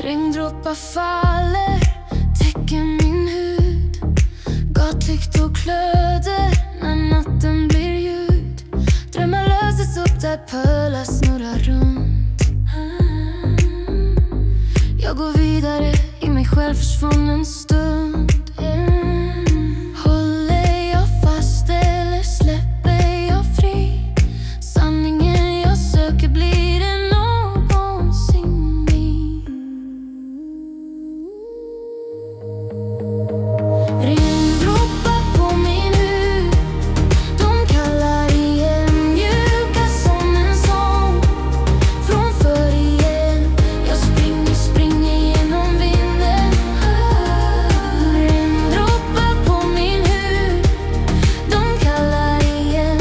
Regndroppar faller, täcker min hud. Gatlykt och klöder när natten blir ljud. Drömmar löses upp där pölar snurrar runt. Jag går vidare i mig själv försvunnen stund. Håller jag fast eller släpper jag fri? Sanningen jag söker, blir det någonsin min? Regndroppar på min hud, de kallar igen, mjuka som en sång. Från förr igen, jag springer genom vinden. Regndroppar på min hud, de kallar igen.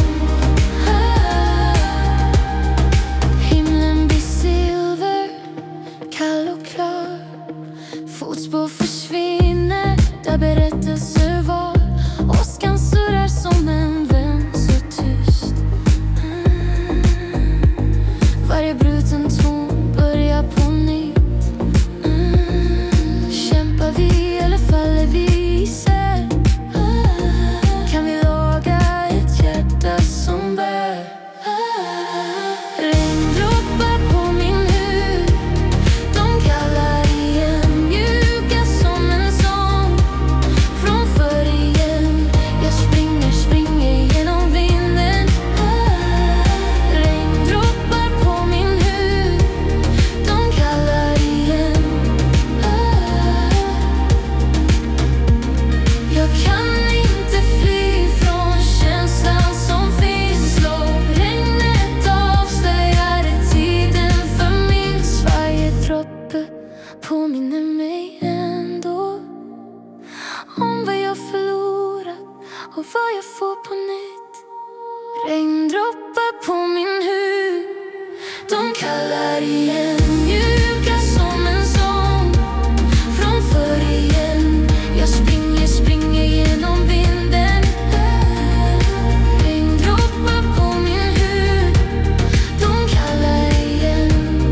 Himlen blir silver, kall och klar. Fotspår försvinner där berättelser var. Åskan surrar som en vän så tyst. Varje bruten ton börjar på nytt. Kämpar vi eller faller vi isär? Kan vi laga ett hjärta som bär? Regndroppar på min hud, de kallar igen, mjuka som en sång. Från förr igen, jag springer genom vinden. Regndroppar på min hud, de kallar igen. Jag kan inte fly från känslan som finns. Låt regnet avslöja det tiden förminns. Varje droppe påminner mig ändå om vad jag förlorat och vad jag får på nytt. Regndroppar på min hud, de kallar igen, mjuka som en sång. Från förr igen, jag springer genom vinden. Regndroppar på min hud, de kallar igen.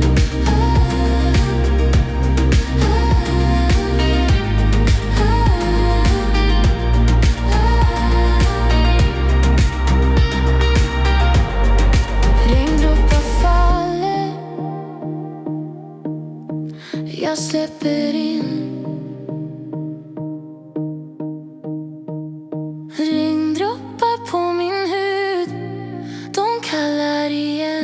Regndroppar faller, jag släpper in. Regndroppar på min hud, de kallar igen.